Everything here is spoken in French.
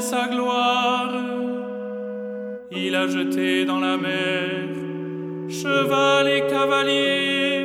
sa gloire. Il a jeté dans la mer cheval et cavalier.